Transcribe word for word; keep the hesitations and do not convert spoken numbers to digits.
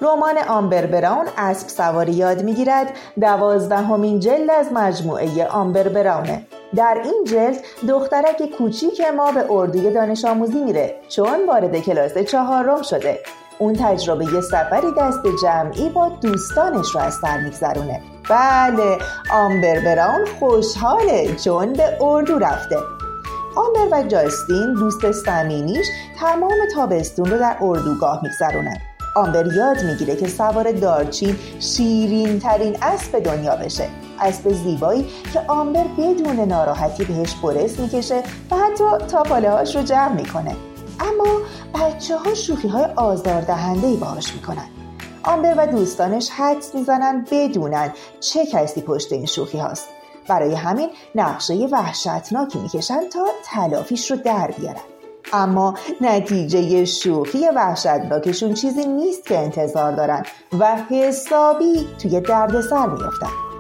رمان آمبر براون اسب سواری یاد میگیرد دوازدهمین جلد از مجموعه آمبر براونه. در این جلد دخترک کوچیک ما به اردوی دانش آموزی میره چون وارد کلاس چهارم شده. اون تجربه یه سفری دست جمعی با دوستانش رو از سر میگذرونه. بله، آمبر براون خوشحاله چون به اردو رفته. آمبر و جاستین دوست صمیمیش تمام تابستون رو در اردوگاه میگذرونن. آمبر یاد میگیره که سوار دارچین شیرین ترین اسب دنیا بشه، اسب زیبایی که آمبر بدون ناراحتی بهش قرص میکشه و حتی تاپاله هاش رو جمع میکنه. اما بچه ها شوخی های آزاردهنده‌ای باهاش میکنن. آمبر و دوستانش حدس میزنن بدونن چه کسی پشت این شوخی هاست. برای همین نقشه وحشتناکی میکشن تا تلافیش رو در بیارن. اما نتیجه شوخی وحشتناکشون چیزی نیست که انتظار دارن و حسابی توی دردسر میافتن.